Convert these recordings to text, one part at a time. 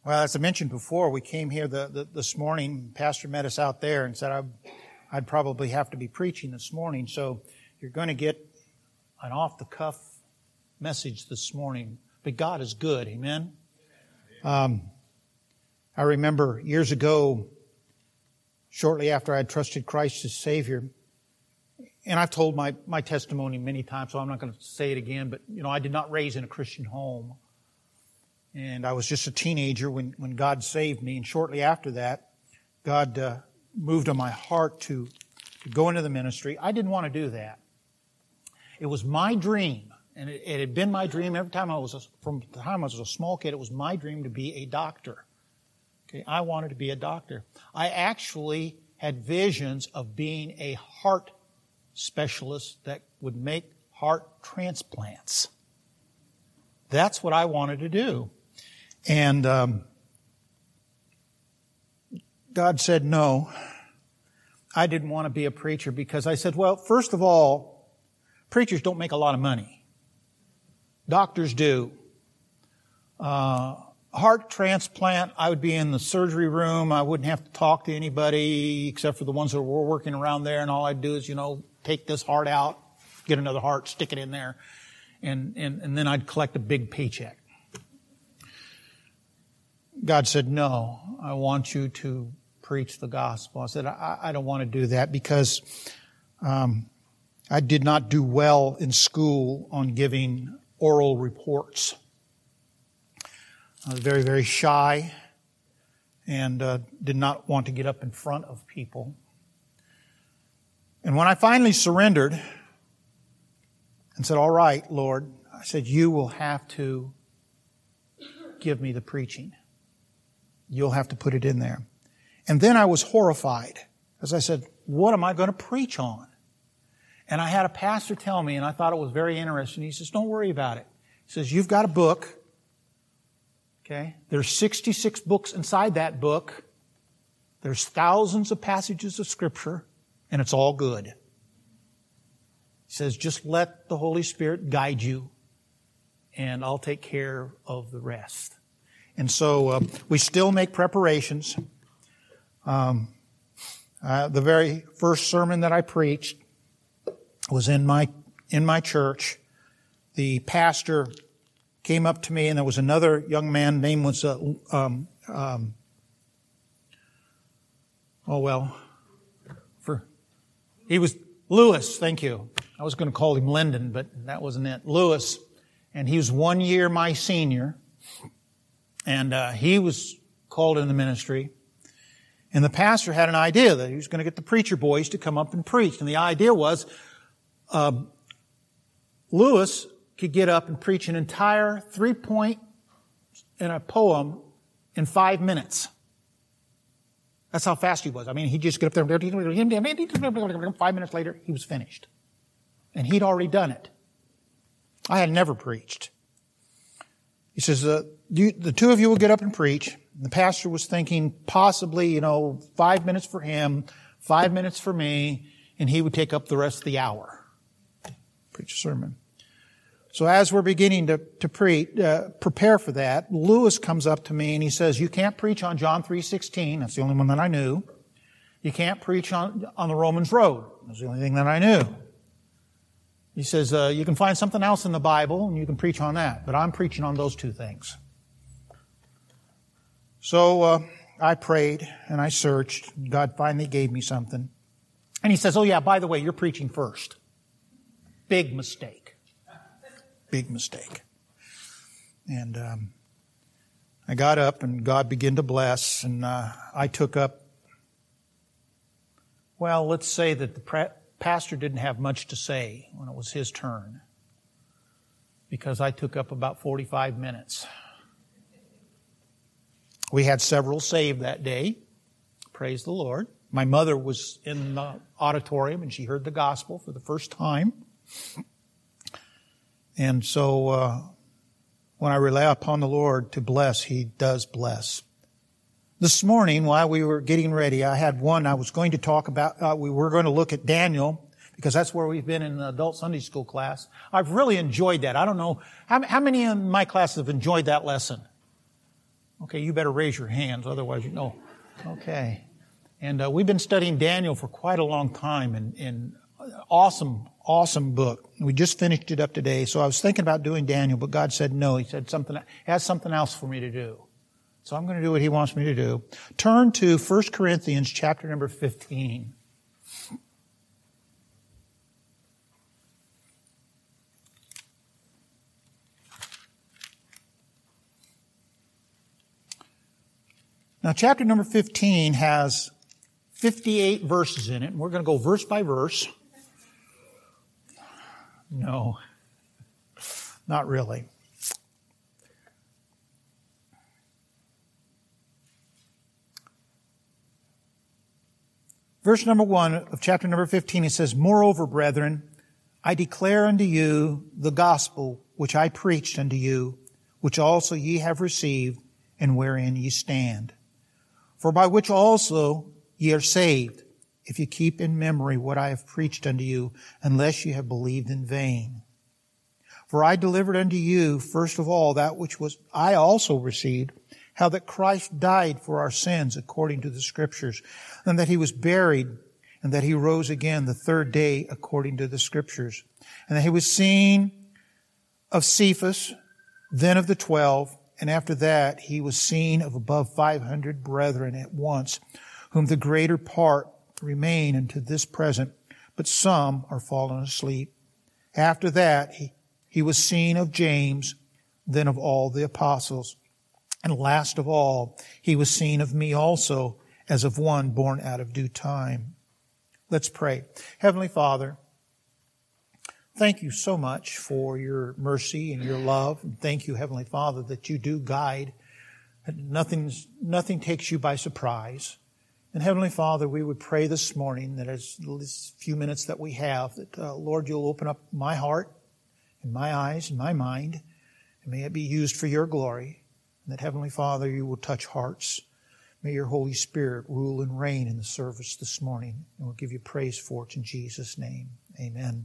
Well, as I mentioned before, we came here this morning. Pastor met us out there and said I'd probably have to be preaching this morning. So you're going to get an off-the-cuff message this morning. But God is good, amen? I remember years ago, shortly after I had trusted Christ as Savior, and I've told my testimony many times, so I'm not going to say it again, but I did not raise in a Christian home. And I was just a teenager when God saved me. And shortly after that, God moved on my heart to go into the ministry. I didn't want to do that. It was my dream, and it had been my dream from the time I was a small kid. It was my dream to be a doctor. Okay, I wanted to be a doctor. I actually had visions of being a heart specialist that would make heart transplants. That's what I wanted to do. And God said no. I didn't want to be a preacher because I said, well, first of all, preachers don't make a lot of money. Doctors do. Heart transplant, I would be in the surgery room. I wouldn't have to talk to anybody except for the ones that were working around there. And all I'd do is, take this heart out, get another heart, stick it in there. And then I'd collect a big paycheck. God said, no, I want you to preach the gospel. I said, I don't want to do that because I did not do well in school on giving oral reports. I was very, very shy and did not want to get up in front of people. And when I finally surrendered and said, all right, Lord, I said, you will have to give me the preaching. You'll have to put it in there. And then I was horrified as I said, what am I going to preach on? And I had a pastor tell me, and I thought it was very interesting. He says, don't worry about it. He says, you've got a book. Okay? There's 66 books inside that book. There's thousands of passages of Scripture, and it's all good. He says, just let the Holy Spirit guide you, and I'll take care of the rest. And so we still make preparations. The very first sermon that I preached was in my church. The pastor came up to me, and there was another young man. Name was he was Lewis. Thank you. I was going to call him Lyndon, but that wasn't it. Lewis, and he was 1 year my senior. And he was called in the ministry. And the pastor had an idea that he was going to get the preacher boys to come up and preach. And the idea was Lewis could get up and preach an entire 3-point in a poem in 5 minutes. That's how fast he was. I mean, he'd just get up there. 5 minutes later, he was finished. And he'd already done it. I had never preached. He says, the two of you will get up and preach. The pastor was thinking possibly, 5 minutes for him, 5 minutes for me, and he would take up the rest of the hour. Preach a sermon. So as we're beginning to prepare for that, Lewis comes up to me and he says, you can't preach on John 3:16. That's the only one that I knew. You can't preach on the Romans Road. That's the only thing that I knew. He says, you can find something else in the Bible and you can preach on that. But I'm preaching on those two things. So I prayed and I searched. God finally gave me something. And he says, oh yeah, by the way, you're preaching first. Big mistake. Big mistake. And I got up and God began to bless. And I took up, well, let's say that the pastor didn't have much to say when it was his turn, because I took up about 45 minutes. We had several saved that day. Praise the Lord. My mother was in the auditorium and she heard the gospel for the first time. And so when I rely upon the Lord to bless, He does bless. This morning, while we were getting ready, I had one I was going to talk about. We were going to look at Daniel, because that's where we've been in the adult Sunday school class. I've really enjoyed that. I don't know, how many in my class have enjoyed that lesson? Okay, you better raise your hands, otherwise you know. Okay. And we've been studying Daniel for quite a long time, and awesome book. We just finished it up today, so I was thinking about doing Daniel, but God said no. He said He has something else for me to do. So I'm going to do what He wants me to do. Turn to 1 Corinthians chapter number 15. Now, chapter number 15 has 58 verses in it, and we're going to go verse by verse. No, not really. Verse number 1 of chapter number 15, it says, "Moreover, brethren, I declare unto you the gospel which I preached unto you, which also ye have received, and wherein ye stand. For by which also ye are saved, if you keep in memory what I have preached unto you, unless ye have believed in vain. For I delivered unto you, first of all, that which was I also received, how that Christ died for our sins according to the Scriptures, and that He was buried, and that He rose again the third day according to the Scriptures, and that He was seen of Cephas, then of the 12, and after that He was seen of above 500 brethren at once, whom the greater part remain unto this present, but some are fallen asleep. After that He was seen of James, then of all the apostles. And last of all, He was seen of me also, as of one born out of due time." Let's pray. Heavenly Father, thank you so much for your mercy and your love. And thank you, Heavenly Father, that you do guide. Nothing takes you by surprise. And Heavenly Father, we would pray this morning that as this few minutes that we have, that Lord, you'll open up my heart and my eyes and my mind, and may it be used for your glory. And that, Heavenly Father, you will touch hearts. May your Holy Spirit rule and reign in the service this morning. And we'll give you praise for it in Jesus' name. Amen.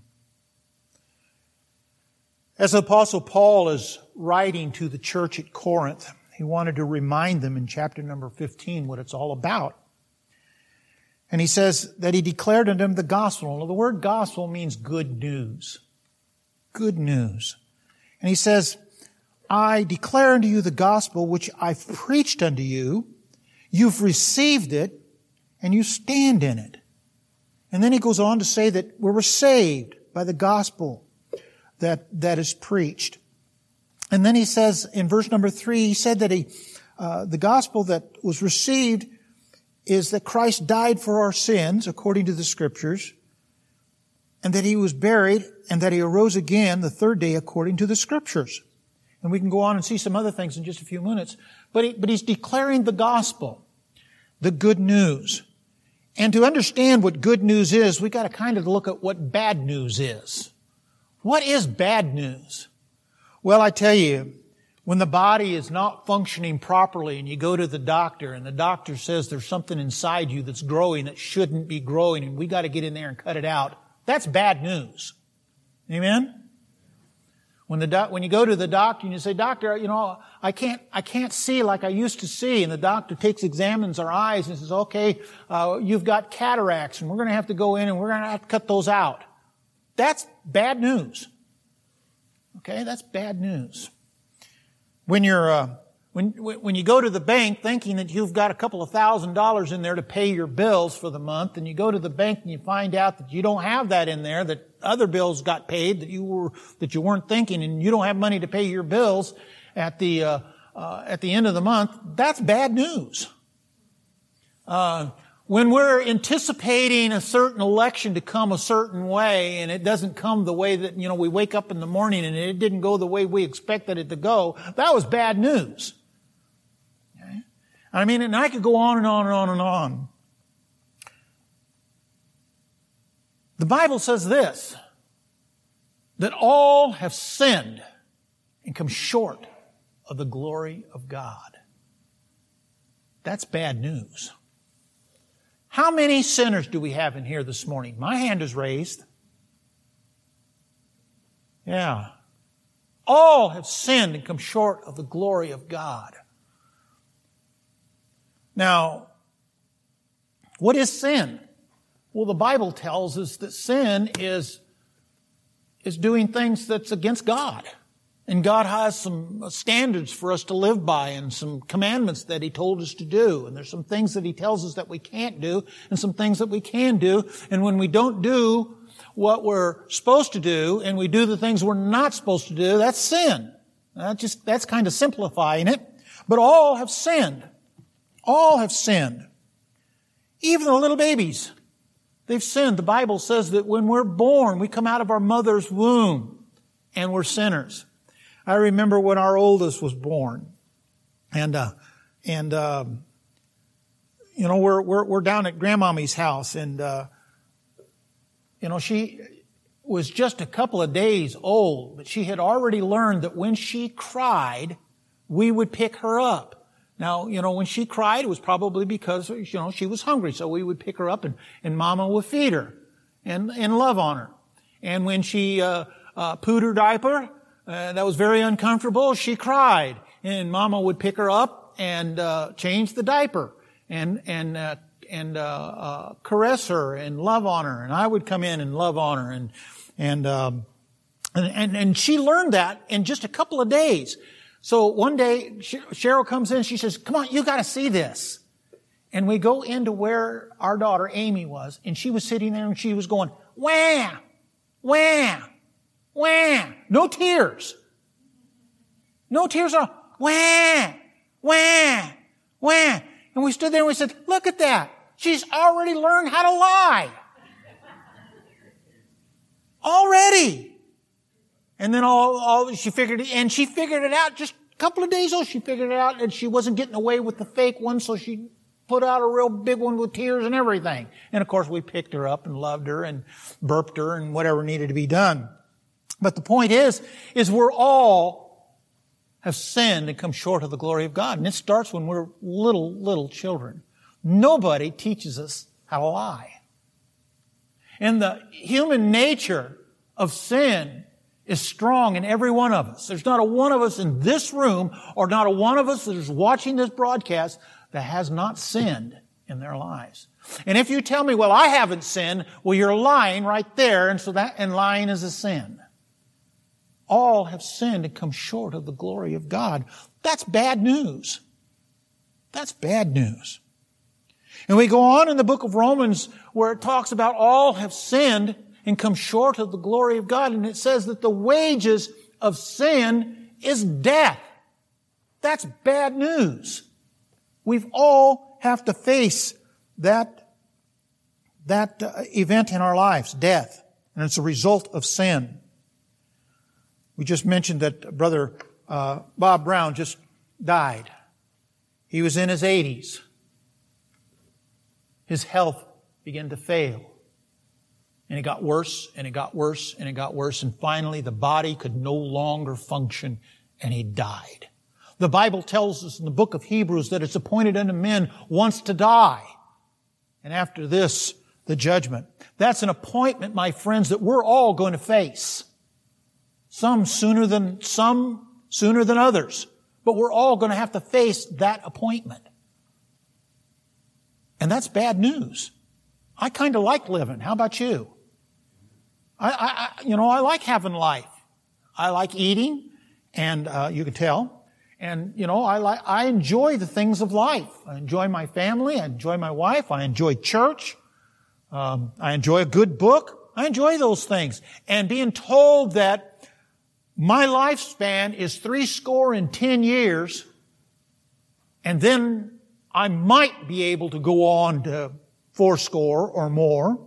As the Apostle Paul is writing to the church at Corinth, he wanted to remind them in chapter number 15 what it's all about. And he says that he declared unto them the gospel. Now, the word gospel means good news. Good news. And he says, "I declare unto you the gospel which I've preached unto you. You've received it, and you stand in it." And then he goes on to say that we're saved by the gospel that is preached. And then he says in verse number 3, he said that the gospel that was received is that Christ died for our sins according to the Scriptures, and that He was buried, and that He arose again the third day according to the Scriptures. And we can go on and see some other things in just a few minutes. But he's declaring the gospel, the good news. And to understand what good news is, we've got to kind of look at what bad news is. What is bad news? Well, I tell you, when the body is not functioning properly and you go to the doctor and the doctor says there's something inside you that's growing that shouldn't be growing and we got to get in there and cut it out, that's bad news. Amen? When you go to the doctor and you say, "Doctor, I can't see like I used to see," and the doctor examines our eyes and says, "Okay, you've got cataracts and we're going to have to go in and we're going to have to cut those out." That's bad news. Okay, that's bad news. When you go to the bank thinking that you've got a couple of $1,000 in there to pay your bills for the month, and you go to the bank and you find out that you don't have that in there, that other bills got paid that you weren't thinking, and you don't have money to pay your bills at the end of the month, that's bad news. When we're anticipating a certain election to come a certain way and it doesn't come the way that, we wake up in the morning and it didn't go the way we expected it to go, that was bad news. Okay? And I could go on and on and on and on. The Bible says this, that all have sinned and come short of the glory of God. That's bad news. How many sinners do we have in here this morning? My hand is raised. Yeah. All have sinned and come short of the glory of God. Now, what is sin? Well, the Bible tells us that sin is doing things that's against God. And God has some standards for us to live by and some commandments that He told us to do. And there's some things that He tells us that we can't do and some things that we can do. And when we don't do what we're supposed to do and we do the things we're not supposed to do, that's sin. That's kind of simplifying it. But all have sinned. All have sinned. Even the little babies. They've sinned. The Bible says that when we're born, we come out of our mother's womb and we're sinners. I remember when our oldest was born, and we're down at Grandmommy's house, and she was just a couple of days old, but she had already learned that when she cried, we would pick her up. Now, when she cried, it was probably because, she was hungry. So we would pick her up and Mama would feed her and love on her. And when she pooed her diaper, that was very uncomfortable, she cried. And Mama would pick her up and change the diaper and caress her and love on her. And I would come in and love on her. And she learned that in just a couple of days. So one day, Cheryl comes in, she says, "Come on, you gotta see this." And we go into where our daughter Amy was, and she was sitting there and she was going, "Wah! Wah! Wah!" No tears. No tears at all. Wah! Wah! Wah! And we stood there and we said, "Look at that. She's already learned how to lie. Already." And then she figured it out just a couple of days old. She figured it out, and she wasn't getting away with the fake one, so she put out a real big one with tears and everything. And of course, we picked her up and loved her and burped her and whatever needed to be done. But the point is we're all have sinned and come short of the glory of God. And it starts when we're little children. Nobody teaches us how to lie. And the human nature of sin is strong in every one of us. There's not a one of us in this room or not a one of us that is watching this broadcast that has not sinned in their lives. And if you tell me, "Well, I haven't sinned," well, you're lying right there, and lying is a sin. All have sinned and come short of the glory of God. That's bad news. That's bad news. And we go on in the book of Romans where it talks about all have sinned and come short of the glory of God. And it says that the wages of sin is death. That's bad news. We've all have to face that event in our lives, death. And it's a result of sin. We just mentioned that Brother Bob Brown just died. He was in his 80s. His health began to fail. And it got worse, and it got worse, and it got worse. And finally, the body could no longer function, and he died. The Bible tells us in the book of Hebrews that it's appointed unto men once to die. And after this, the judgment. That's an appointment, my friends, that we're all going to face. Some sooner than others. But we're all going to have to face that appointment. And that's bad news. I kind of like living. How about you? I like having life. I like eating, and you can tell. And I enjoy the things of life. I enjoy my family. I enjoy my wife. I enjoy church. I enjoy a good book. I enjoy those things. And being told that my lifespan is 70 years, and then I might be able to go on to 80 or more.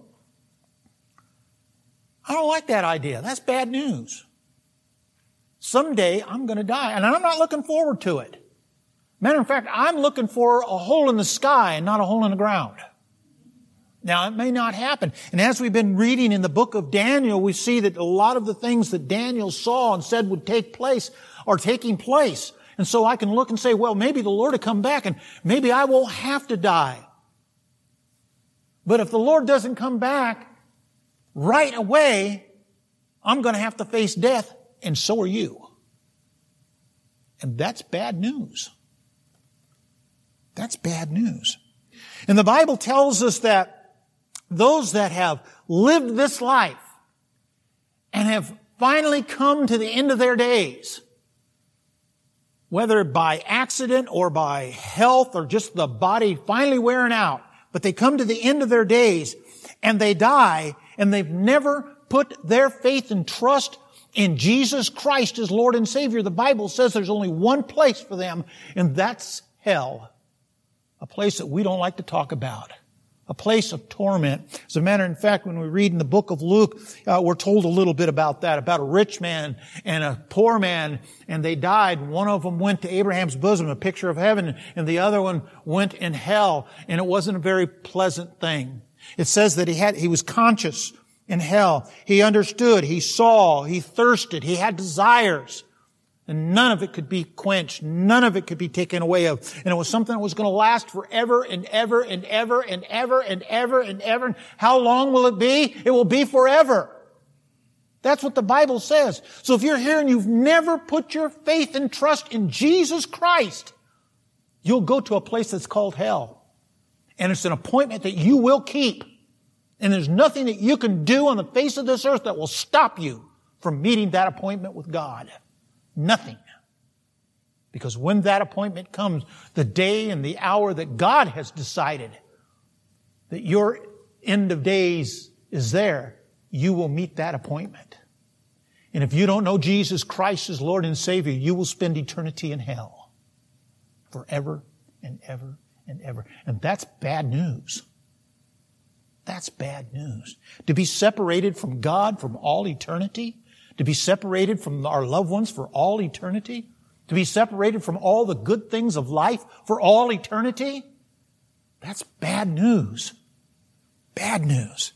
I don't like that idea. That's bad news. Someday I'm going to die, and I'm not looking forward to it. Matter of fact, I'm looking for a hole in the sky and not a hole in the ground. Now, it may not happen. And as we've been reading in the book of Daniel, we see that a lot of the things that Daniel saw and said would take place are taking place. And so I can look and say, well, maybe the Lord will come back and maybe I won't have to die. But if the Lord doesn't come back right away, I'm going to have to face death, and so are you. And that's bad news. That's bad news. And the Bible tells us that those that have lived this life and have finally come to the end of their days, whether by accident or by health or just the body finally wearing out, but they come to the end of their days and they die and they've never put their faith and trust in Jesus Christ as Lord and Savior. The Bible says there's only one place for them, and that's hell. A place that we don't like to talk about. A place of torment. As a matter of fact, when we read in the book of Luke, we're told a little bit about that, about a rich man and a poor man, and they died. One of them went to Abraham's bosom, a picture of heaven, and the other one went in hell, and it wasn't a very pleasant thing. It says that he was conscious in hell. He understood, he saw, he thirsted, he had desires. And none of it could be quenched. None of it could be taken away of. And it was something that was going to last forever and ever and ever and ever and ever and ever. And how long will it be? It will be forever. That's what the Bible says. So if you're here and you've never put your faith and trust in Jesus Christ, you'll go to a place that's called hell. And it's an appointment that you will keep. And there's nothing that you can do on the face of this earth that will stop you from meeting that appointment with God. Nothing. Because when that appointment comes, the day and the hour that God has decided that your end of days is there, you will meet that appointment. And if you don't know Jesus Christ as Lord and Savior, you will spend eternity in hell. Forever and ever and ever. And that's bad news. That's bad news. To be separated from God from all eternity, to be separated from our loved ones for all eternity, to be separated from all the good things of life for all eternity, that's bad news. Bad news.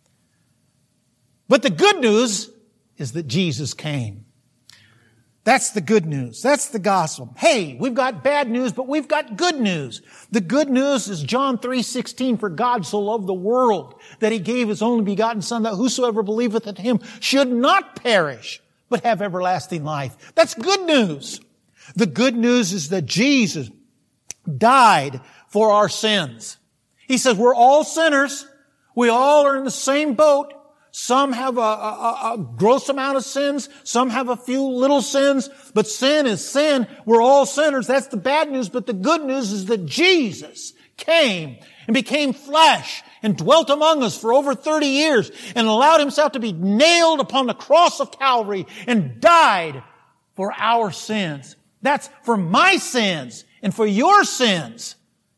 But the good news is that Jesus came. That's the good news. That's the gospel. Hey, we've got bad news, but we've got good news. The good news is John 3:16, for God so loved the world that He gave His only begotten Son, that whosoever believeth in Him should not perish, but have everlasting life. That's good news. The good news is that Jesus died for our sins. He says we're all sinners. We all are in the same boat. Some have a gross amount of sins. Some have a few little sins. But sin is sin. We're all sinners. That's the bad news. But the good news is that Jesus came and became flesh and dwelt among us for over 30 years and allowed Himself to be nailed upon the cross of Calvary and died for our sins. That's for my sins and for your sins.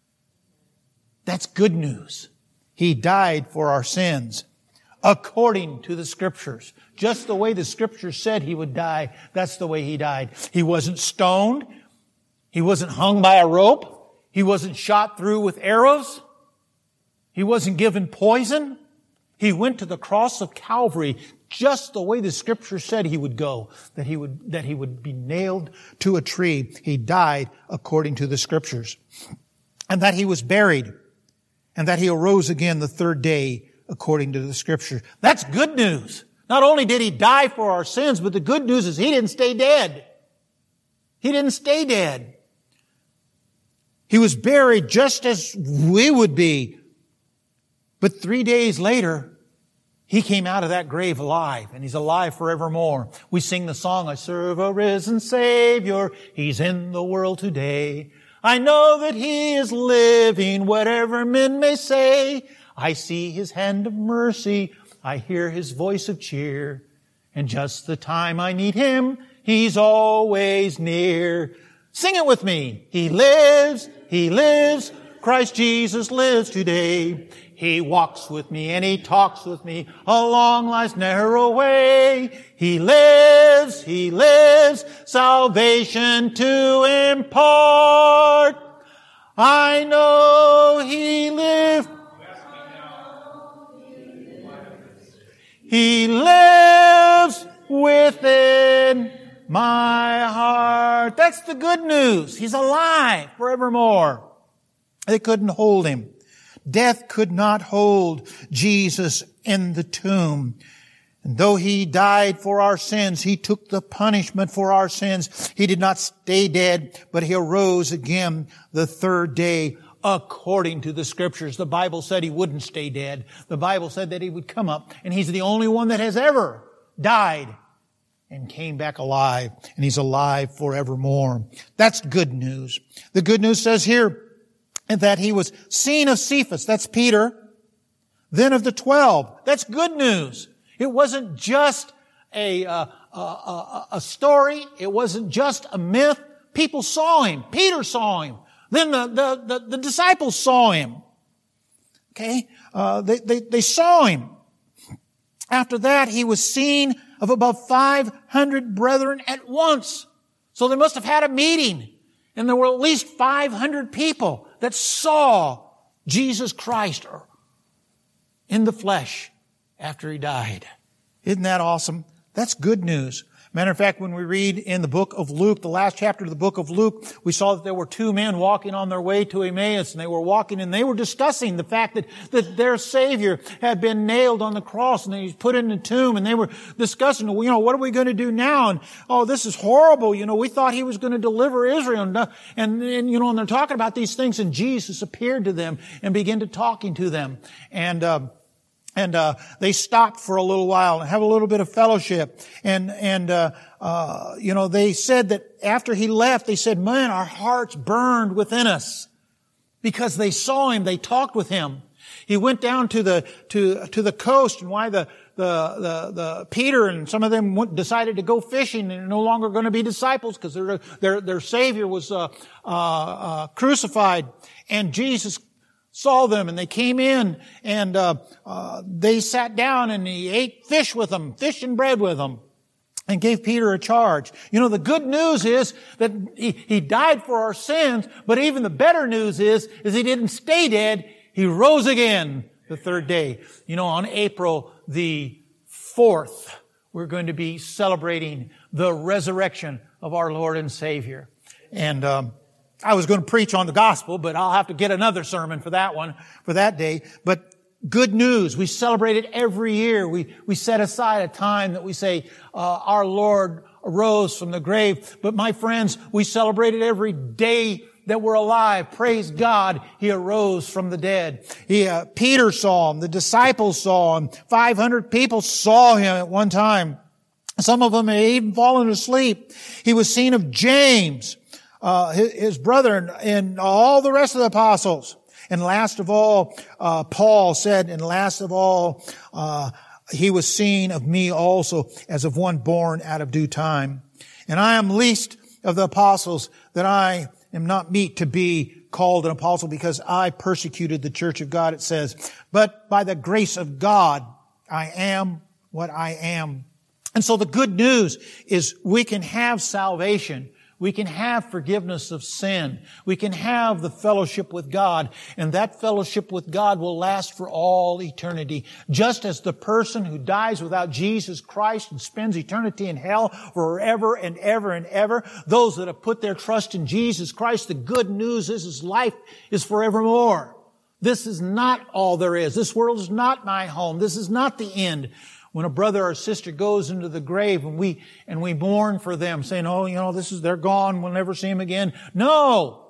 That's good news. He died for our sins. According to the Scriptures. Just the way the Scriptures said He would die, that's the way He died. He wasn't stoned. He wasn't hung by a rope. He wasn't shot through with arrows. He wasn't given poison. He went to the cross of Calvary just the way the Scripture said He would go, that He would be nailed to a tree. He died according to the Scriptures. And that He was buried. And that He arose again the third day according to the Scripture. That's good news. Not only did He die for our sins, but the good news is He didn't stay dead. He didn't stay dead. He was buried just as we would be. But 3 days later, He came out of that grave alive, and He's alive forevermore. We sing the song, I serve a risen Savior. He's in the world today. I know that He is living, whatever men may say. I see His hand of mercy. I hear His voice of cheer. And just the time I need Him, He's always near. Sing it with me. He lives, He lives. Christ Jesus lives today. He walks with me and He talks with me along life's narrow way. He lives, salvation to impart. I know He lives. He lives within my heart. That's the good news. He's alive forevermore. They couldn't hold Him. Death could not hold Jesus in the tomb. And though He died for our sins, He took the punishment for our sins. He did not stay dead, but He arose again the third day according to the Scriptures. The Bible said He wouldn't stay dead. The Bible said that He would come up, and He's the only one that has ever died and came back alive, and He's alive forevermore. That's good news. The good news says here that He was seen of Cephas, that's Peter, then of the 12. That's good news. It wasn't just a story. It wasn't just a myth. People saw Him. Peter saw Him. Then the disciples saw Him. Okay? They saw Him. After that, He was seen of above 500 brethren at once. So they must have had a meeting. And there were at least 500 people that saw Jesus Christ in the flesh after He died. Isn't that awesome? That's good news. Matter of fact, when we read in the book of Luke, the last chapter of the book of Luke, we saw that there were two men walking on their way to Emmaus, and they were walking and they were discussing the fact that their Savior had been nailed on the cross and He was put in the tomb, and they were discussing, what are we going to do now? And, this is horrible. We thought He was going to deliver Israel. And they're talking about these things, and Jesus appeared to them and began to talking to them. And they stopped for a little while and have a little bit of fellowship. And they said that after He left, they said, man, our hearts burned within us because they saw Him. They talked with Him. He went down to the coast, and why the Peter and some of them decided to go fishing, and they're no longer going to be disciples because their Savior was crucified, and Jesus saw them, and they came in, and they sat down, and He ate fish with them, fish and bread with them, and gave Peter a charge. The good news is that He died for our sins, but even the better news is He didn't stay dead. He rose again the third day. On April the 4th, we're going to be celebrating the resurrection of our Lord and Savior. And I was going to preach on the gospel, but I'll have to get another sermon for that one, for that day. But good news. We celebrate it every year. We set aside a time that we say, our Lord arose from the grave. But my friends, we celebrate it every day that we're alive. Praise God, He arose from the dead. Peter saw Him. The disciples saw Him. 500 people saw Him at one time. Some of them had even fallen asleep. He was seen of James, his brother, and all the rest of the apostles. And last of all, Paul said, and last of all, He was seen of me also as of one born out of due time. And I am least of the apostles, that I am not meet to be called an apostle, because I persecuted the church of God, it says. But by the grace of God, I am what I am. And so the good news is we can have salvation. We can have forgiveness of sin. We can have the fellowship with God. And that fellowship with God will last for all eternity. Just as the person who dies without Jesus Christ and spends eternity in hell forever and ever and ever, those that have put their trust in Jesus Christ, the good news is His life is forevermore. This is not all there is. This world is not my home. This is not the end. When a brother or sister goes into the grave and we mourn for them, saying, they're gone, we'll never see them again. No.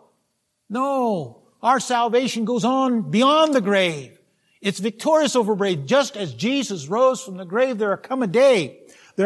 Our salvation goes on beyond the grave. It's victorious over grave. Just as Jesus rose from the grave, there come a day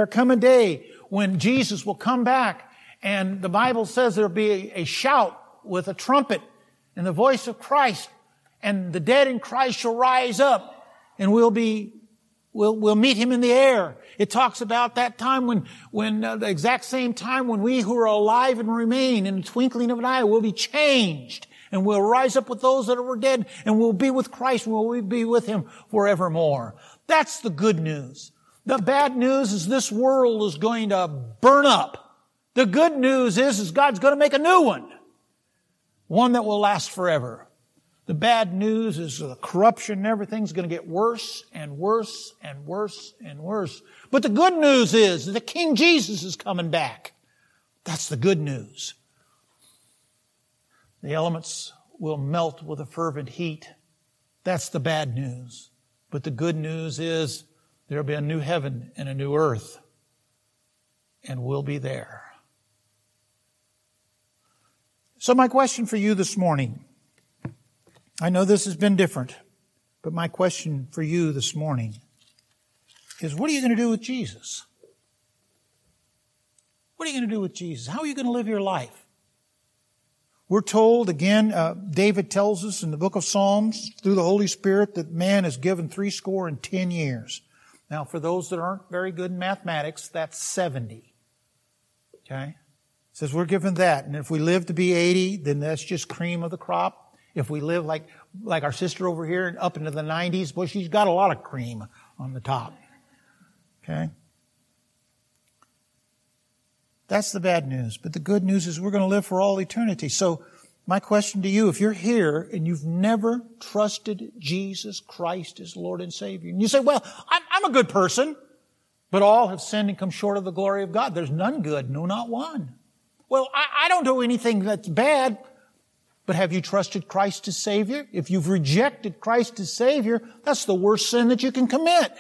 when Jesus will come back. And the Bible says there'll be a shout with a trumpet and the voice of Christ. And the dead in Christ shall rise up, and we'll meet Him in the air. It talks about that time when the exact same time when we who are alive and remain in the twinkling of an eye will be changed, and we'll rise up with those that were dead, and we'll be with Christ, and we'll be with Him forevermore. That's the good news. The bad news is this world is going to burn up. The good news is God's going to make a new one that will last forever. The bad news is the corruption and everything's going to get worse and worse and worse and worse. But the good news is that King Jesus is coming back. That's the good news. The elements will melt with a fervent heat. That's the bad news. But the good news is There'll be a new heaven and a new earth, and we'll be there. So my question for you this morning, I know this has been different, but my question for you this morning is, what are you going to do with Jesus? What are you going to do with Jesus? How are you going to live your life? We're told, again, David tells us in the book of Psalms, through the Holy Spirit, that man is given 70 years. Now, for those that aren't very good in mathematics, that's 70. Okay? It says we're given that. And if we live to be 80, then that's just cream of the crop. If we live like our sister over here up into the 90s, well, she's got a lot of cream on the top. Okay? That's the bad news. But the good news is we're going to live for all eternity. So my question to you, if you're here and you've never trusted Jesus Christ as Lord and Savior, and you say, well, I'm a good person, but all have sinned and come short of the glory of God. There's none good, no, not one. Well, I don't do anything that's bad, but have you trusted Christ as Savior? If you've rejected Christ as Savior, that's the worst sin that you can commit.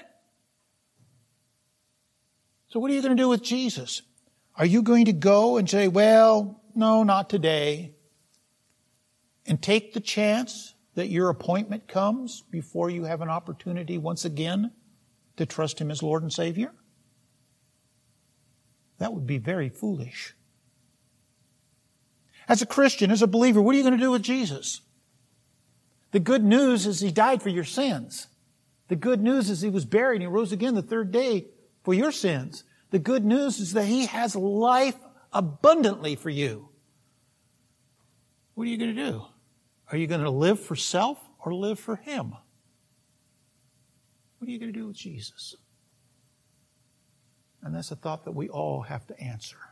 So what are you going to do with Jesus? Are you going to go and say, well, no, not today, and take the chance that your appointment comes before you have an opportunity once again to trust Him as Lord and Savior? That would be very foolish. As a Christian, as a believer, what are you going to do with Jesus? The good news is He died for your sins. The good news is He was buried and He rose again the third day for your sins. The good news is that He has life abundantly for you. What are you going to do? Are you going to live for self or live for Him? What are you going to do with Jesus? And that's a thought that we all have to answer.